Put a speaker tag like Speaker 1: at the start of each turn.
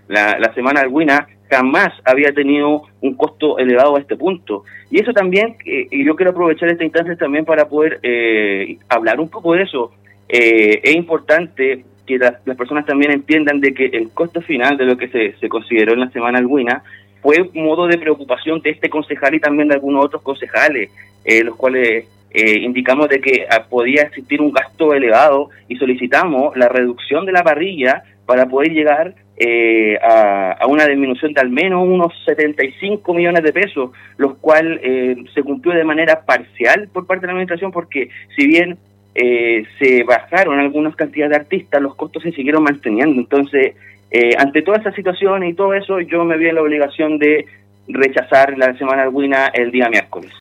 Speaker 1: La Semana Alguina jamás había tenido un costo elevado a este punto. Y eso también, y yo quiero aprovechar esta instancia también para poder hablar un poco de eso. Es importante que las personas también entiendan de que el costo final de lo que se consideró en la Semana Alguina fue modo de preocupación de este concejal y también de algunos otros concejales, los cuales indicamos de que podía existir un gasto elevado y solicitamos la reducción de la parrilla para poder llegar a una disminución de al menos unos 75 millones de pesos, los cuales se cumplió de manera parcial por parte de la administración, porque si bien se bajaron algunas cantidades de artistas, los costos se siguieron manteniendo. Entonces, ante toda esa situación y todo eso, yo me vi en la obligación de rechazar la Semana Alguina el día miércoles.